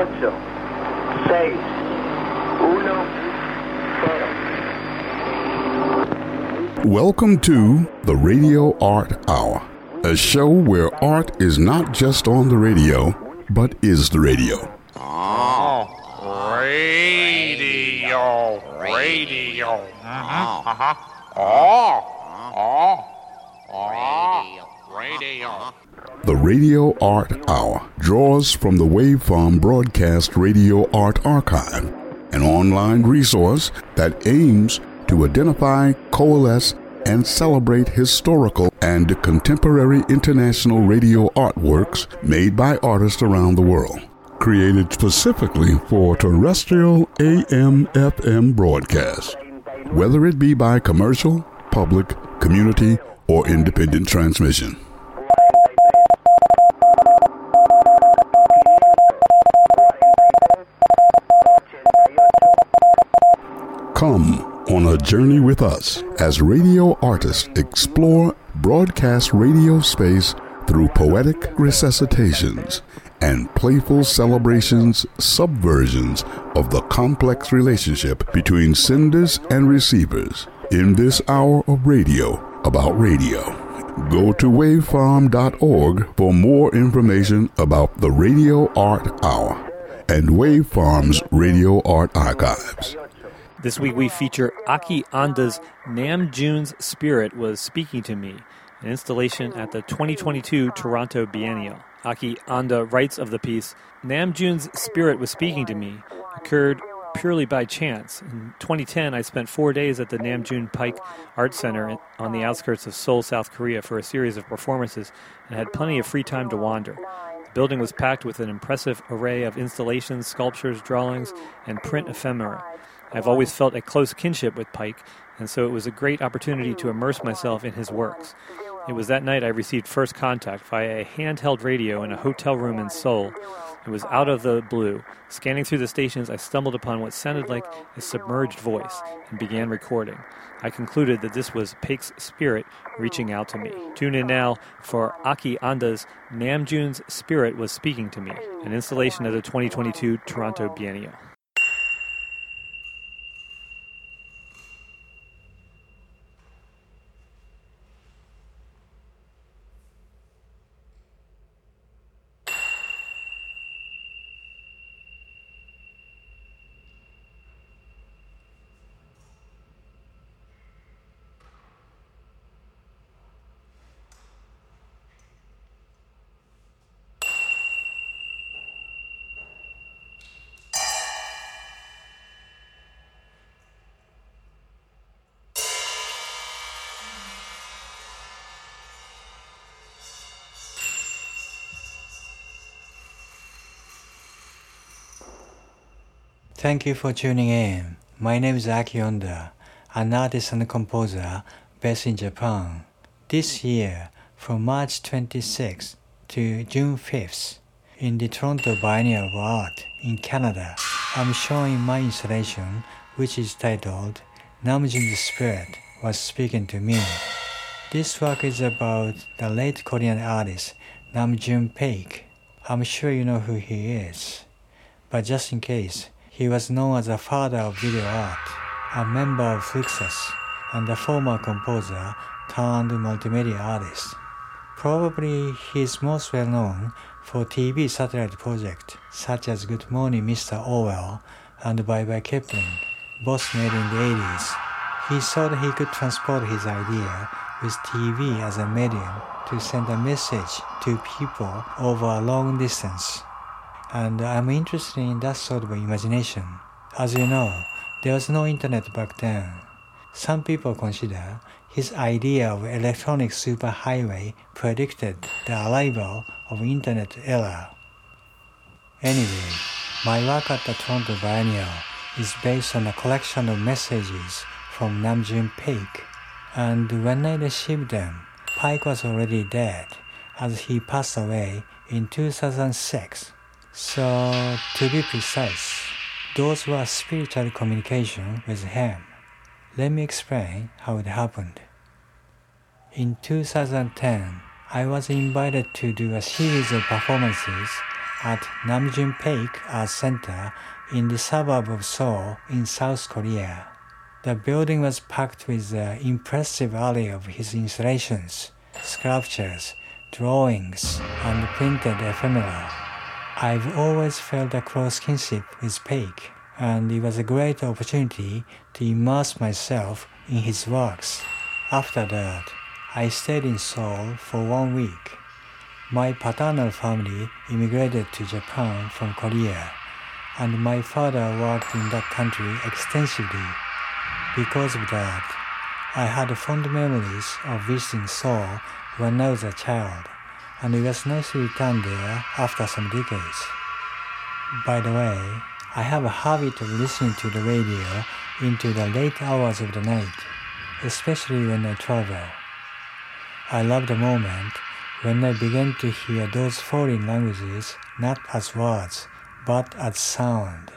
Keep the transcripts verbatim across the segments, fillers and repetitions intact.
ocho, seis, uno, cero. Welcome to the Radio Art Hour, a show where art is not just on the radio, but is the radio. Oh, radio, radio. Uh-huh, uh-huh. Oh, oh, oh, radio. The Radio Art Hour draws from the Waveform Broadcast Radio Art Archive, an online resource that aims to identify, coalesce, and celebrate historical and contemporary international radio artworks made by artists around the world. Created specifically for terrestrial A M F M broadcast, whether it be by commercial, public, community, or independent transmission. Come on a journey with us as radio artists explore broadcast radio space through poetic resuscitations and playful celebrations, subversions of the complex relationship between senders and receivers in this hour of radio about radio. Go to waveform dot org for more information about the Radio Art Hour and Waveform's Radio Art Archives. This week we feature Aki Anda's Namjoon's Spirit Was Speaking to Me, an installation at the twenty twenty-two Toronto Biennial. Aki Anda writes of the piece, Namjoon's Spirit Was Speaking to Me occurred purely by chance. In twenty ten, I spent four days at the Namjoon Pike Art Center on the outskirts of Seoul, South Korea for a series of performances and had plenty of free time to wander. The building was packed with an impressive array of installations, sculptures, drawings, and print ephemera. I've always felt a close kinship with Pike, and so it was a great opportunity to immerse myself in his works. It was that night I received first contact via a handheld radio in a hotel room in Seoul. It was out of the blue. Scanning through the stations, I stumbled upon what sounded like a submerged voice and began recording. I concluded that this was Pake's spirit reaching out to me. Tune in now for Aki Anda's Namjoon's Spirit Was Speaking to Me, an installation at the twenty twenty-two Toronto Biennial. Thank you for tuning in. My name is Aki Anda, an artist and composer based in Japan. This year, from March twenty-sixth to June fifth, in the Toronto Biennial of Art in Canada, I'm showing my installation, which is titled Namjoon's Spirit Was Speaking to Me. This work is about the late Korean artist Namjoon Paik. I'm sure you know who he is, but just in case, he was known as the father of video art, a member of Fluxus, and a former composer turned multimedia artist. Probably he is most well known for T V satellite projects such as Good Morning Mister Orwell and Bye Bye Kipling, both made in the eighties. He thought he could transport his idea with T V as a medium to send a message to people over a long distance. And I'm interested in that sort of imagination. As you know, there was no internet back then. Some people consider his idea of electronic superhighway predicted the arrival of internet era. Anyway, my work at the Toronto Biennial is based on a collection of messages from Namjoon Paik, and when I received them, Paik was already dead, as he passed away in two thousand six. So, to be precise, those were spiritual communication with him. Let me explain how it happened. In two thousand ten, I was invited to do a series of performances at Namjoon Paik Art Center in the suburb of Seoul in South Korea. The building was packed with the impressive array of his installations, sculptures, drawings, and printed ephemera. I've always felt a close kinship with Paik, and it was a great opportunity to immerse myself in his works. After that, I stayed in Seoul for one week. My paternal family immigrated to Japan from Korea, and my father worked in that country extensively. Because of that, I had fond memories of visiting Seoul when I was a child, and it was nice to return there after some decades. By the way, I have a habit of listening to the radio into the late hours of the night, especially when I travel. I love the moment when I began to hear those foreign languages not as words, but as sound.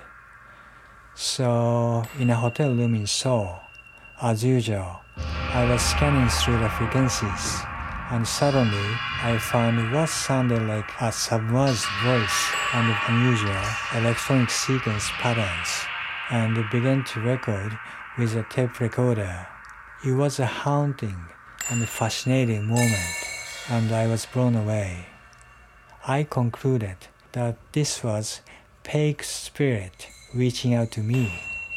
So, in a hotel room in Seoul, as usual, I was scanning through the frequencies, and suddenly I found what sounded like a submerged voice and unusual electronic sequence patterns, and began to record with a tape recorder. It was a haunting and fascinating moment, and I was blown away. I concluded that this was Paik's spirit reaching out to me.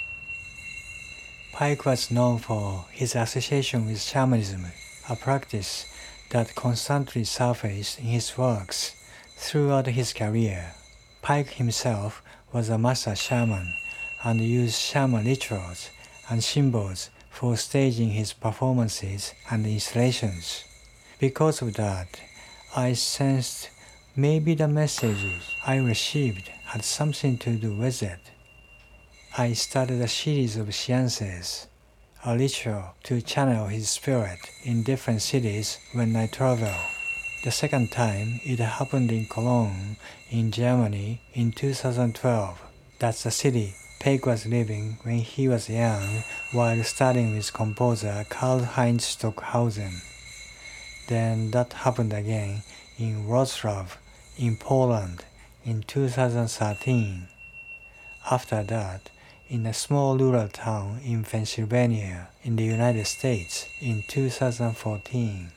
Paik was known for his association with shamanism, a practice that constantly surfaced in his works throughout his career. Paik himself was a master shaman and used shaman rituals and symbols for staging his performances and installations. Because of that, I sensed maybe the messages I received had something to do with it. I started a series of seances, a ritual to channel his spirit in different cities when I travel. The second time it happened in Cologne, in Germany, in two thousand twelve. That's the city Paik was living when he was young while studying with composer Karl-Heinz Stockhausen. Then that happened again in Wrocław, in Poland, in two thousand thirteen. After that, in a small rural town in Pennsylvania, in the United States, in two thousand fourteen.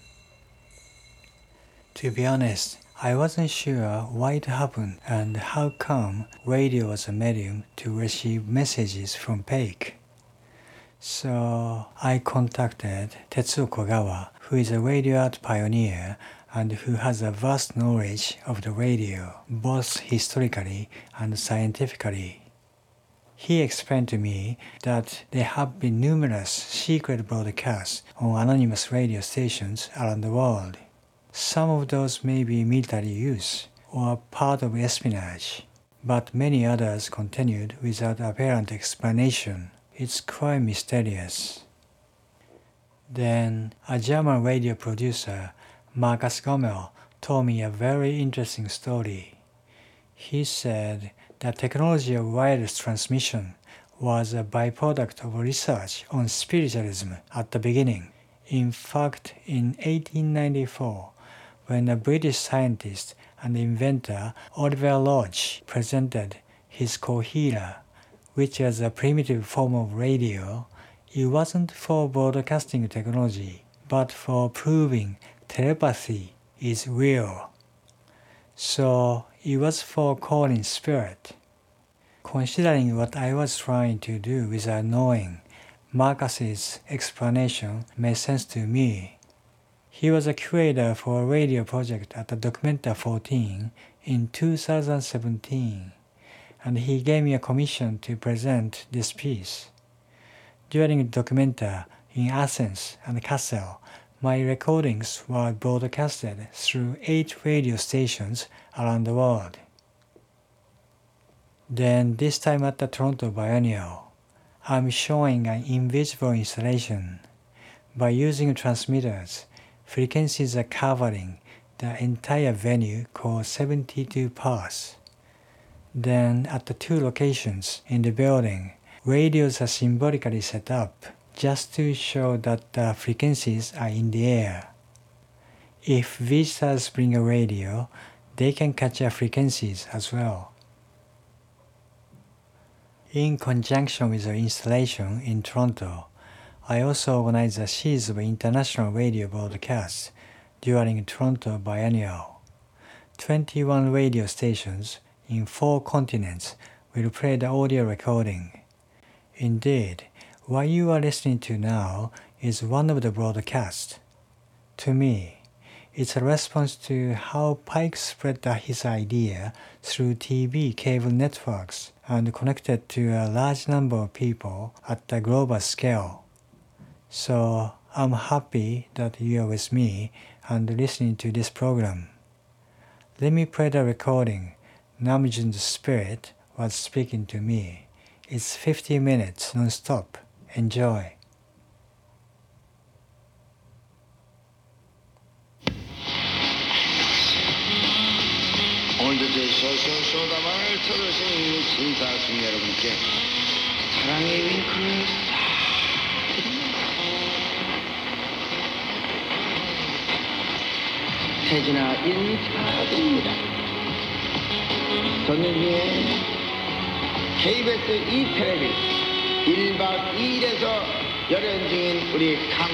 To be honest, I wasn't sure why it happened and how come radio was a medium to receive messages from Paik. So I contacted Tetsuo Kogawa, who is a radio art pioneer and who has a vast knowledge of the radio, both historically and scientifically. He explained to me that there have been numerous secret broadcasts on anonymous radio stations around the world. Some of those may be military use or part of espionage, but many others continued without apparent explanation. It's quite mysterious. Then a German radio producer, Markus Gommel, told me a very interesting story. He said the technology of wireless transmission was a byproduct of research on spiritualism at the beginning. In fact, in eighteen ninety-four, when a British scientist and inventor Oliver Lodge presented his coherer, which was a primitive form of radio, it wasn't for broadcasting technology, but for proving telepathy is real. So it was for calling spirit. Considering what I was trying to do without knowing, Marcus's explanation made sense to me. He was a curator for a radio project at the Documenta fourteen in two thousand seventeen, and he gave me a commission to present this piece. During Documenta in Athens and Kassel, my recordings were broadcasted through eight radio stations around the world. Then this time at the Toronto Biennial, I'm showing an invisible installation. By using transmitters, frequencies are covering the entire venue called seventy-two parts. Then at the two locations in the building, radios are symbolically set up just to show that the frequencies are in the air. If visitors bring a radio, they can catch our frequencies as well. In conjunction with the installation in Toronto, I also organized a series of international radio broadcasts during Toronto Biennial. twenty-one radio stations in four continents will play the audio recording. Indeed, what you are listening to now is one of the broadcasts. To me, it's a response to how Pike spread his idea through T V cable networks and connected to a large number of people at the global scale. So I'm happy that you are with me and listening to this program. Let me play the recording. Namjoon's spirit was speaking to me. It's fifty minutes non-stop. Enjoy. 오늘도 소소소다만을 들으신 심사숙 여러분께 사랑의 윙크를 싹 드립니다. 태진아 인사드립니다. 전년중에 케이비에스 이 텔레비 일 박 이 일에서 열연 중인 우리 강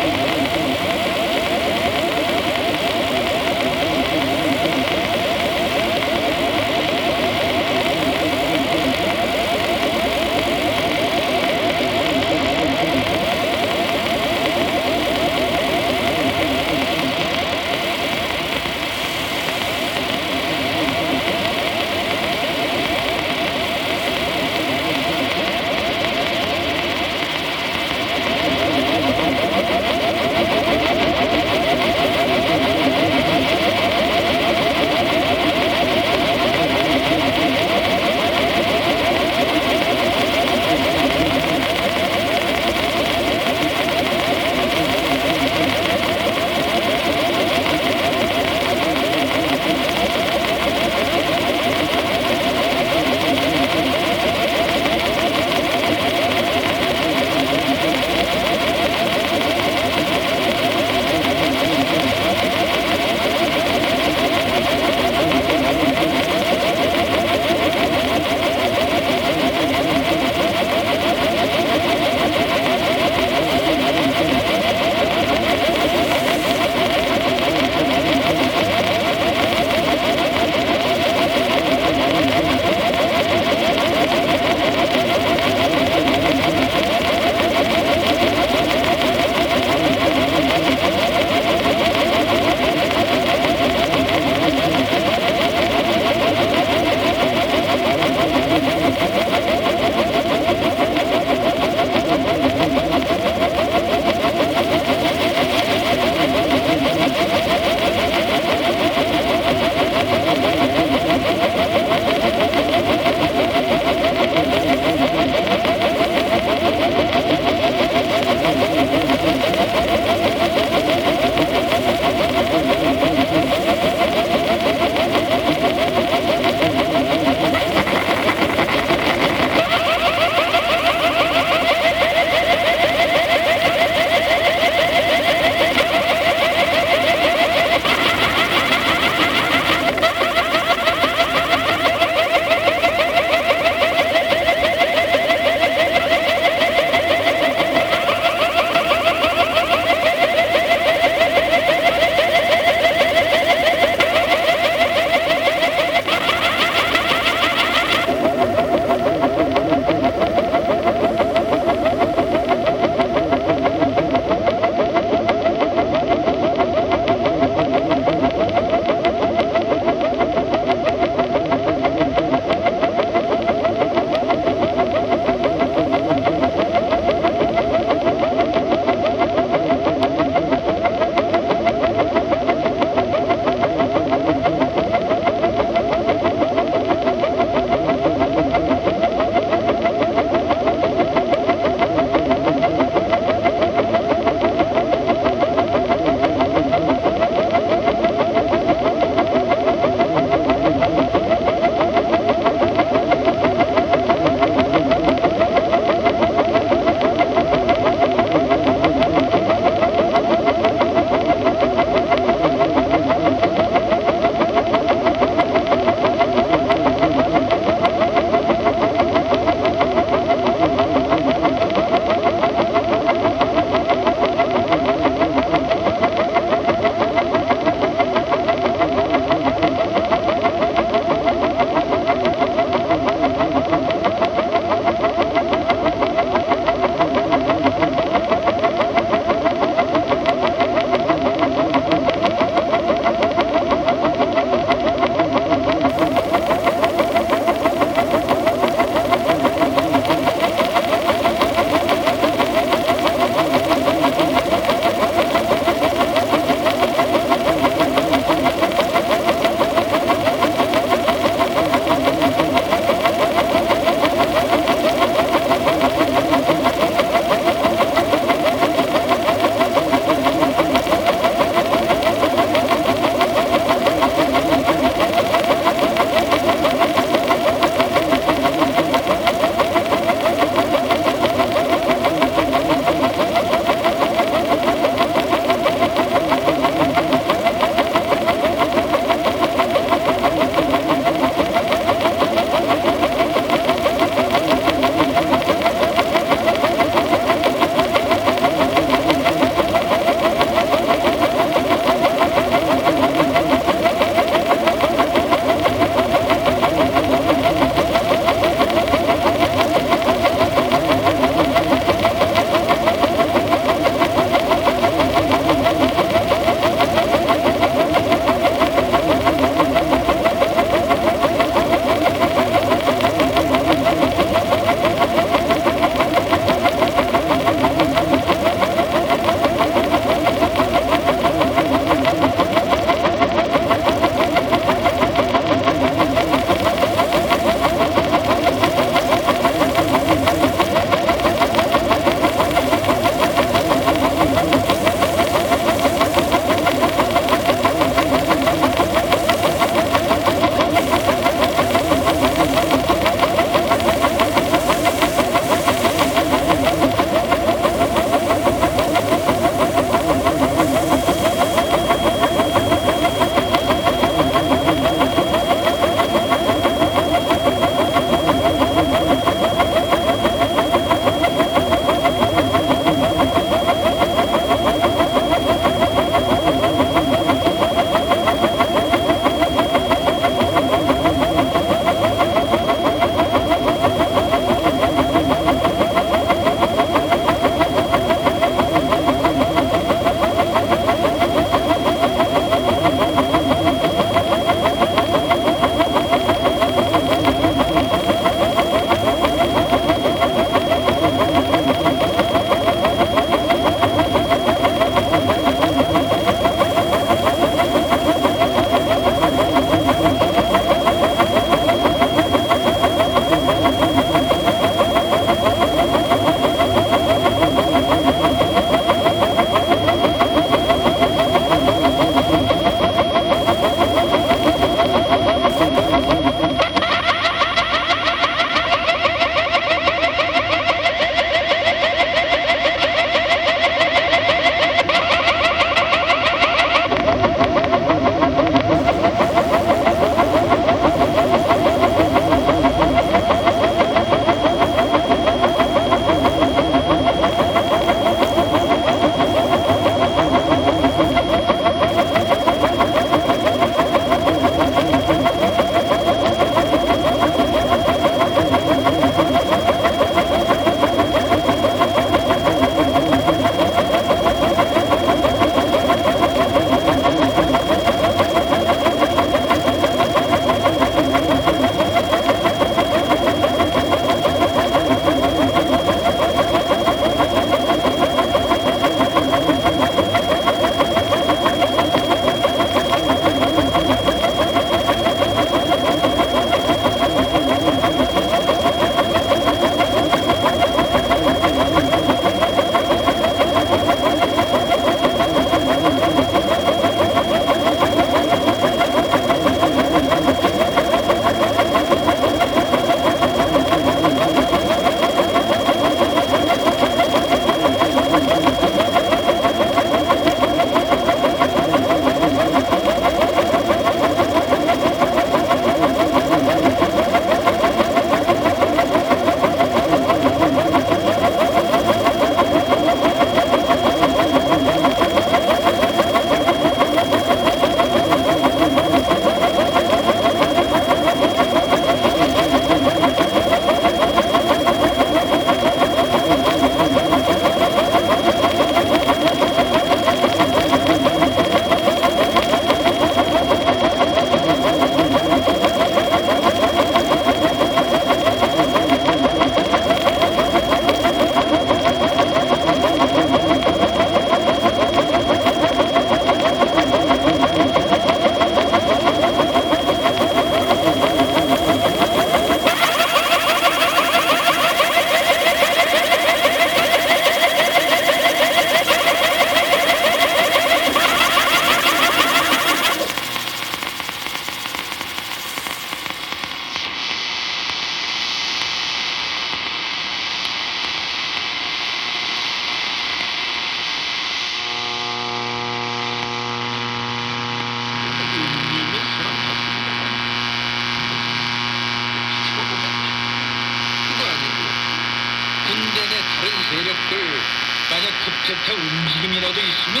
세력들 만약 급격한 움직임이라도 있으면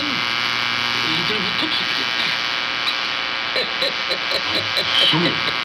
이들부터 죽겠다.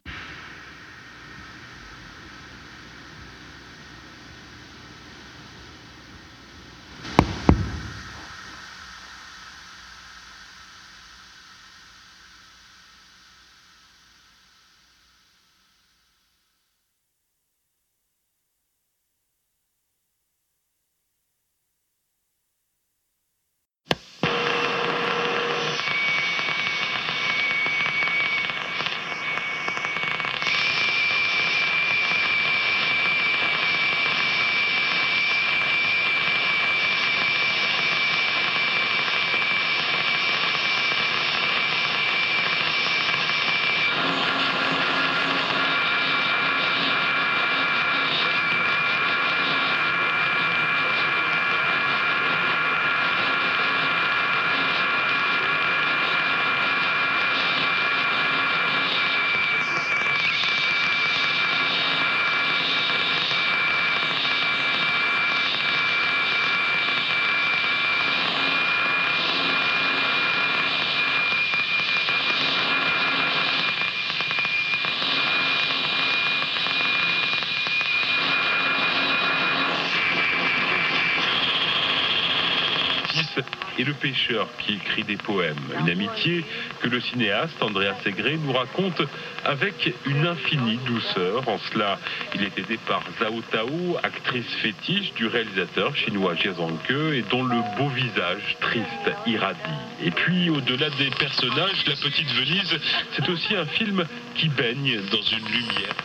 Et le pêcheur qui écrit des poèmes. Une amitié que le cinéaste Andreas Segré nous raconte avec une infinie douceur. En cela, il est aidé par Zhao Tao, actrice fétiche du réalisateur chinois Jia Zhangke et dont le beau visage triste irradie. Et puis, au-delà des personnages, La Petite Venise, c'est aussi un film qui baigne dans une lumière.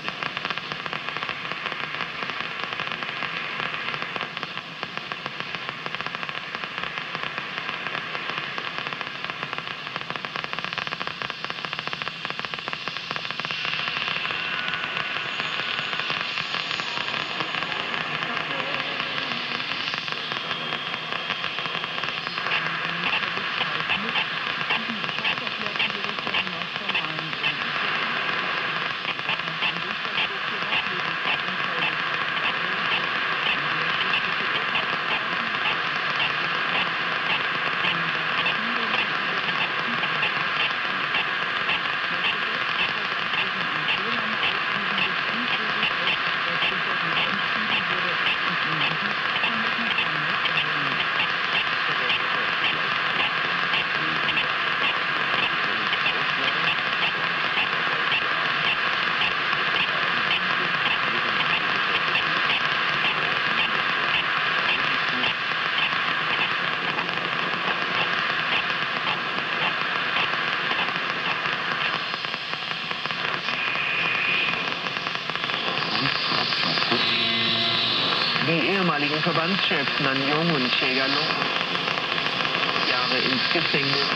ehemaligen Verbandschefs Nan Jung und Che Galong. Jahre ins Gefängnis.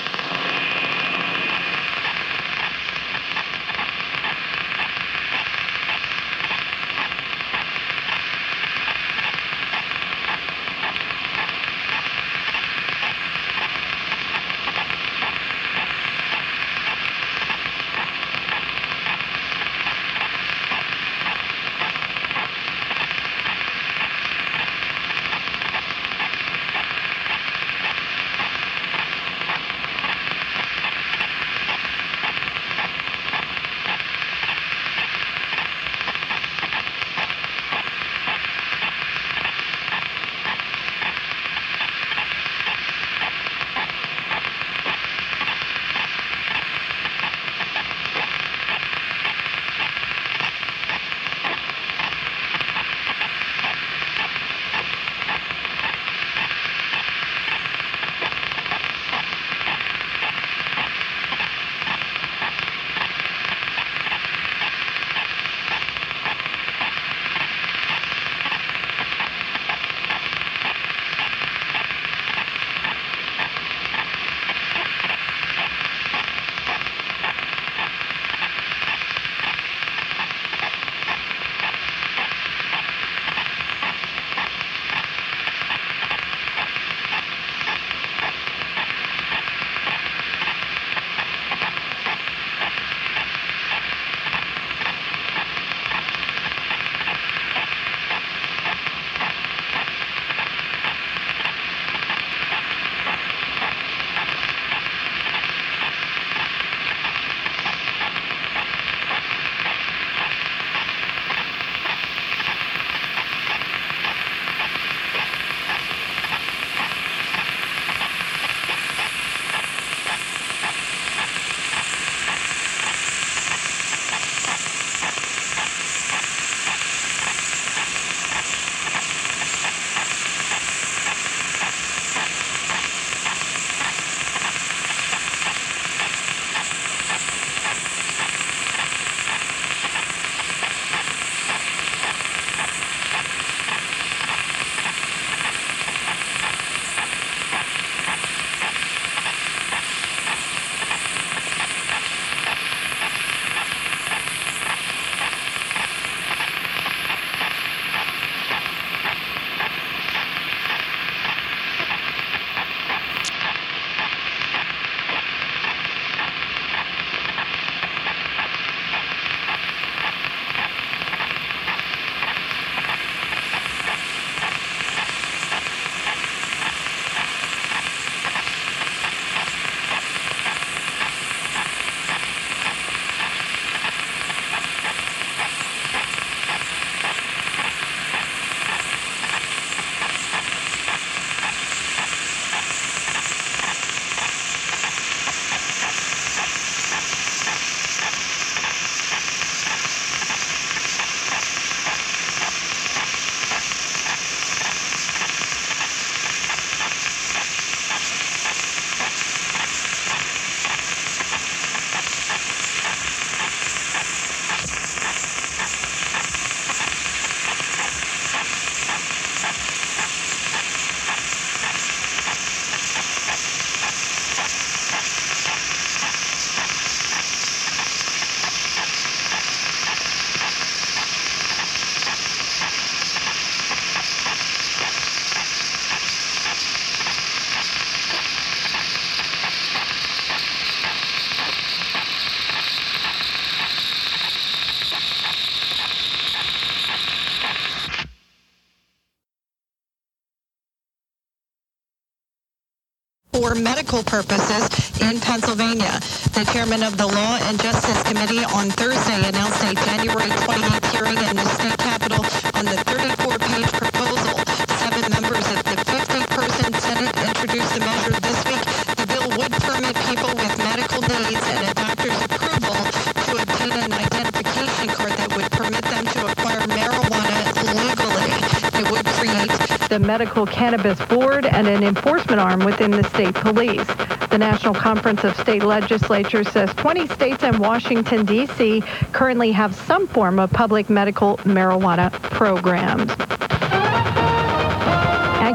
for medical purposes in Pennsylvania. The chairman of the Law and Justice Committee on Thursday announced a January twenty-eighth hearing in the state capitol on the thirty-four page proposal. Seven members of the fifty-person Senate introduced the measure this week. The bill would permit people with medical needs and a doctor's approval to obtain an identification card that would permit them to acquire marijuana legally. It would create the Medical Cannabis Board and an enforcement arm within the state police. The National Conference of State Legislatures says twenty states and Washington, D C currently have some form of public medical marijuana programs.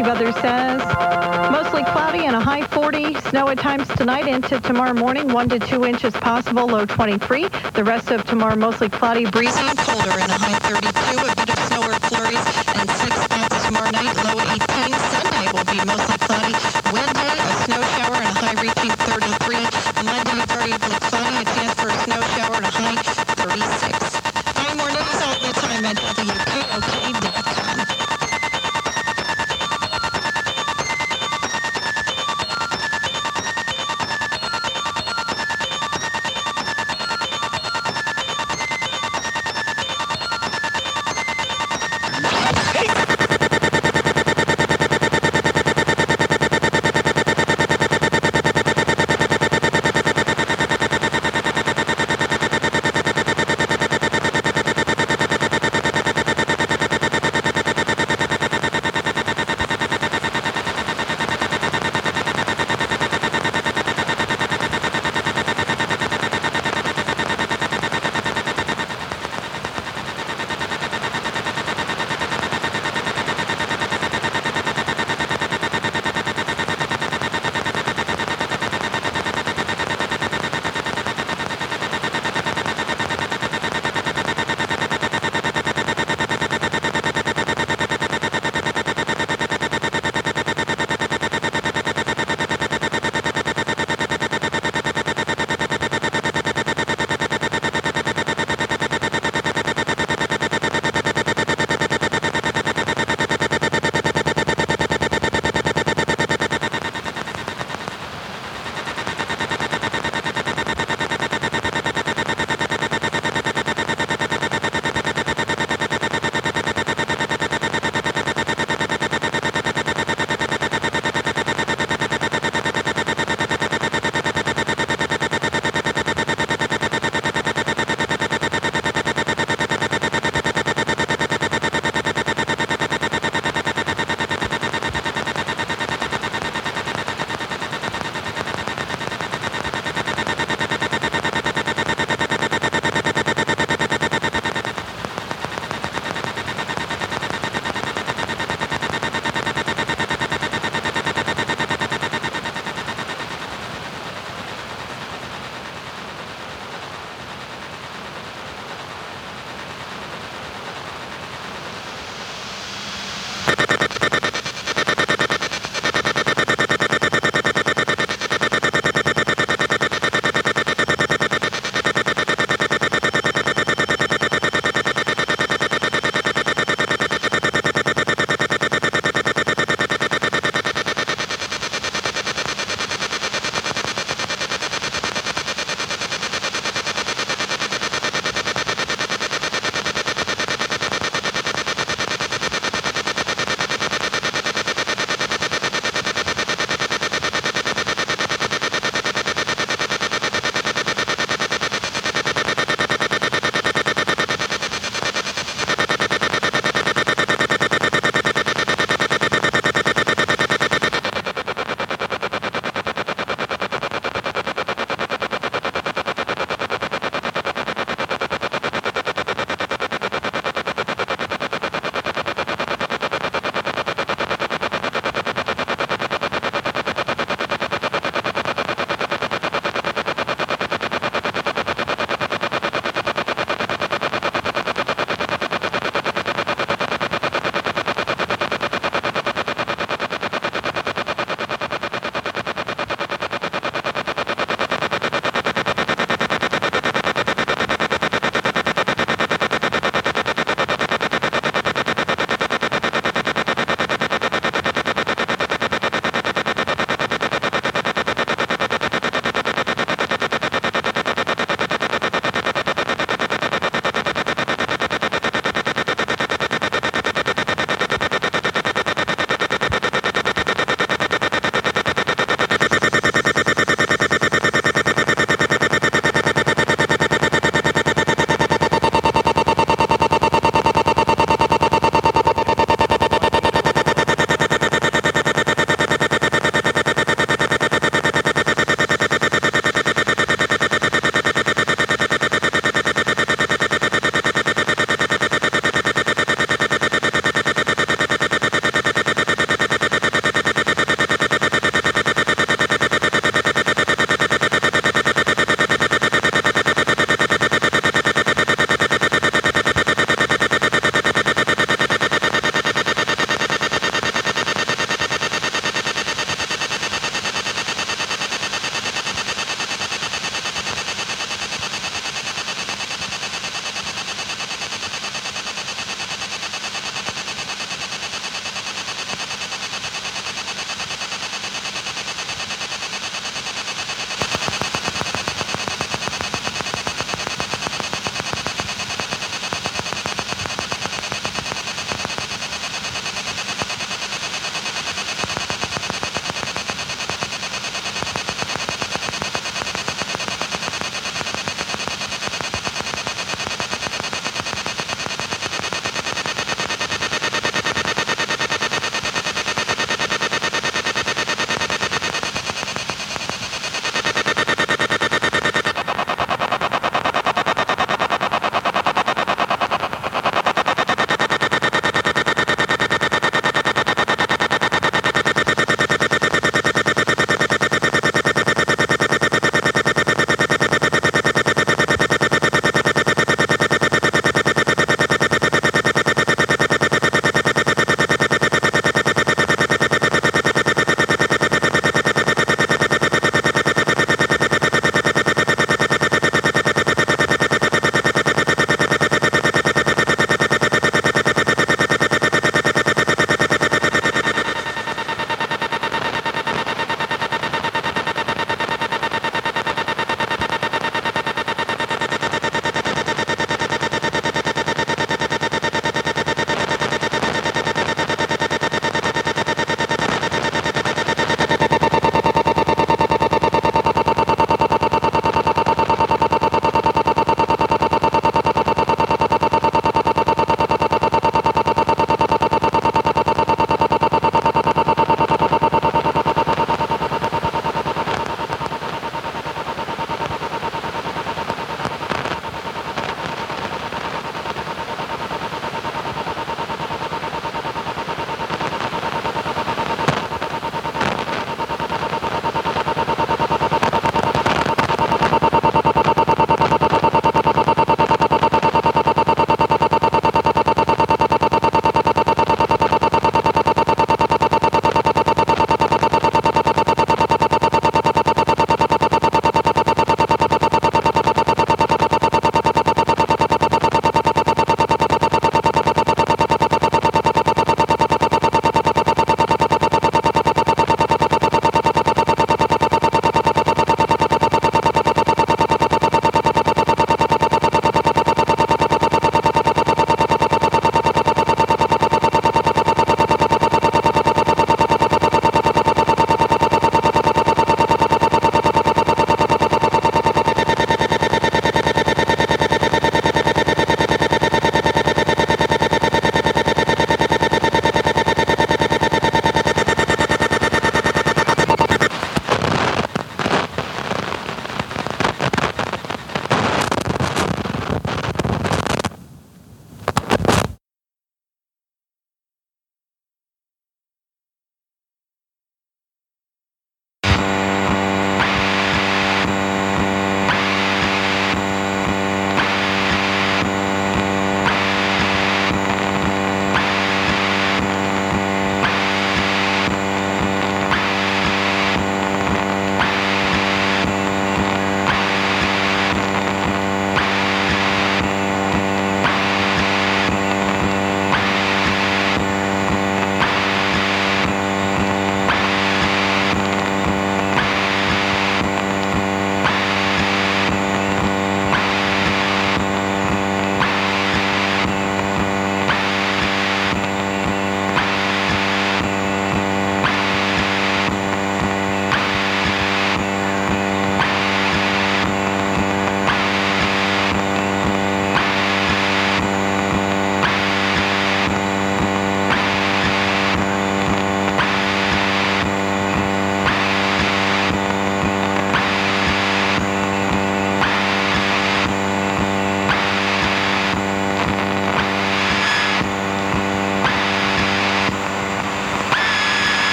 AccuWeather says mostly cloudy and a high forty. Snow at times tonight into tomorrow morning. One to two inches possible, low twenty-three. The rest of tomorrow mostly cloudy, breezy and colder and a high thirty-two. A bit of snow or flurries and six spots tomorrow night, low eighteen. Sunday will be mostly cloudy. Wednesday, a snow shower and a high reaching thirty-three. Monday, variably cloudy, a chance for a snow shower and a high thirty-six. Find more news all the time at W K O K dot com.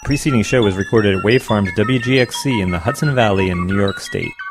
preceding show was recorded at Wavefarms W G X C in the Hudson Valley in New York State.